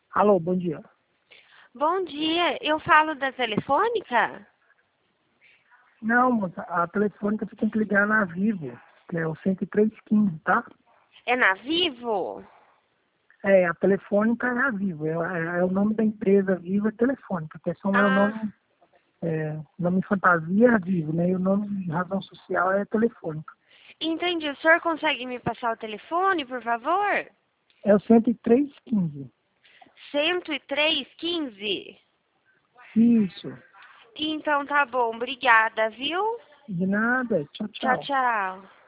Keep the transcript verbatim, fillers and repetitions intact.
Alô, bom dia. Bom dia, eu falo da Telefônica? Não, moça, a telefônica você tem que ligar na Vivo, que é o cento e três quinze, tá? É na Vivo? É, a telefônica é a Vivo, é, é- é o nome da empresa Vivo é Telefônica, que é só o meu Ah, nome, é, nome fantasia é Vivo, né? E o nome de razão social é Telefônica. entendi. O senhor consegue me passar o telefone, por favor? É o cento e três quinze. cento e três quinze? Isso, Então tá bom, obrigada, viu? de nada, tchau, Tchau, tchau. tchau.